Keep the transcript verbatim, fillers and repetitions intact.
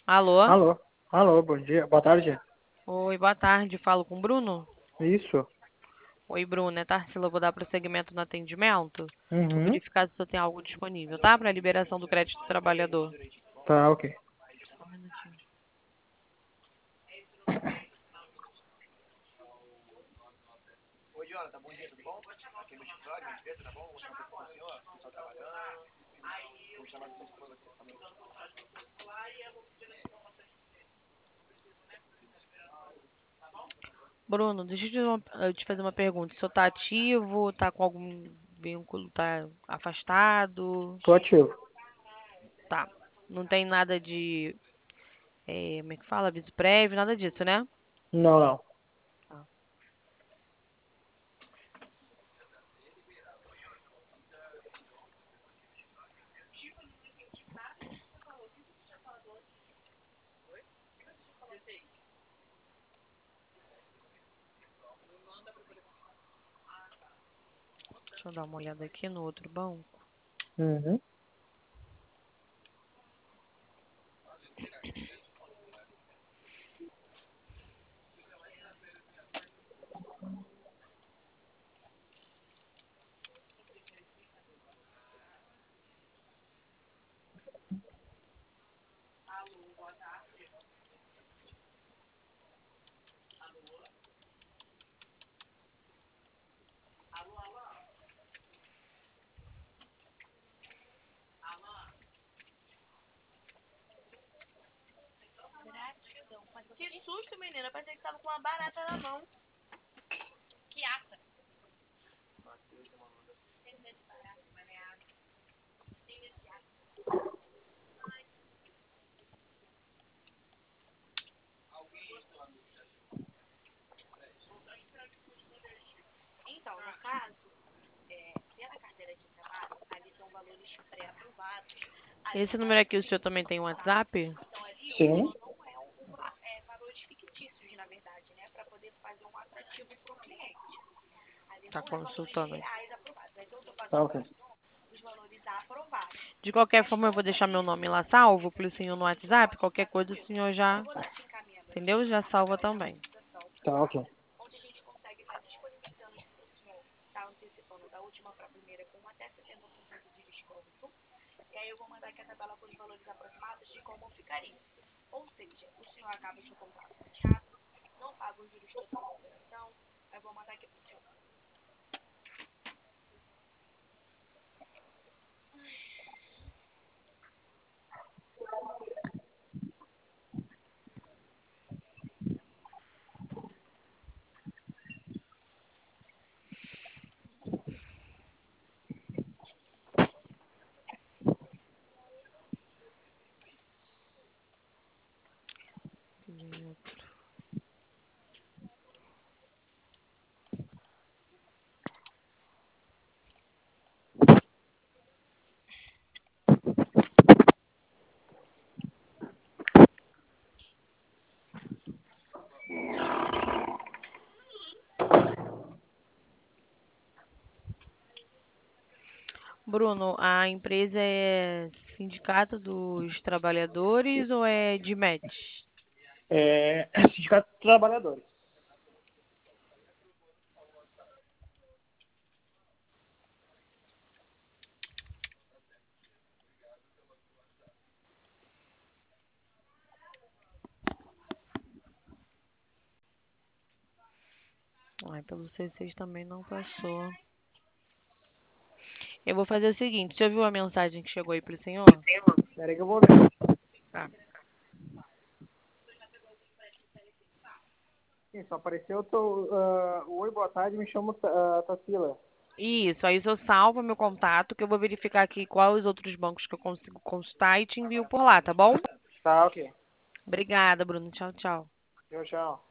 Alô? Alô? Alô, bom dia. Boa tarde. Oi, boa tarde. Falo com o Bruno? Isso. Oi, Bruno. É Tarsila. Eu vou dar prosseguimento no atendimento. Vou Uhum. verificar se eu tenho algo disponível, tá? Para liberação do crédito do trabalhador. Tá, ok. Só um minutinho. Bruno, deixa eu te, uma- eu te fazer uma pergunta. O senhor tá ativo? Tá com algum vínculo? Tá afastado? Tô ativo. Tá. Não tem nada de, eh, como é que fala? Aviso prévio, nada disso, né? Não, não. Tá. Deixa eu dar uma olhada aqui no outro banco. Uhum. Que susto, menina. Pensei que tava com uma barata na mão. Que ata. Então, no caso, é, pela carteira de trabalho, ali são valores pré-aprovados. Ali Esse são número valores aqui, o senhor também tem um WhatsApp? Então, ali o Sim. valor não é, um, um va- é valores fictícios, na verdade, né? Para poder fazer um atrativo para o cliente. Ali Tá não é valores consultando aqui. reais aprovados. Então, eu estou Tá, passando ok. para o senhor os valores aprovados. De qualquer Mas forma, eu vou quanto deixar a meu isso, nome lá salvo pro senhor no WhatsApp. Qualquer tá coisa o tranquilo. senhor Eu já, vou estar te encaminhando aqui entendeu? Já salva através da também. solicitação para o Tá, ok. WhatsApp, onde a gente consegue estar disponibilizando para o senhor, tá antecipando da última para a primeira com até setenta por cento de desconto. E aí eu vou mandar aqui a tabela com os valores aproximados de como ficaria. Ou seja, o senhor acaba o seu contrato mais rápido, não paga os juros total da operação. Eu vou mandar aqui para o senhor. Bruno, a empresa é Sindicato dos Trabalhadores ou é D M E T? É, Sindicato dos Trabalhadores. Ai, pelo C seis também não passou. Eu vou fazer o seguinte, você ouviu a mensagem que chegou aí pro senhor? Espera aí que eu vou ver. Tá. Sim, só apareceu tô, ah, oi, boa tarde, me chamo uh, Tassila. Isso, aí o senhor salva meu contato, que eu vou verificar aqui quais os outros bancos que eu consigo consultar e te envio por lá, tá bom? Tá, ok. Obrigada, Bruno. Tchau, tchau. Tchau, tchau.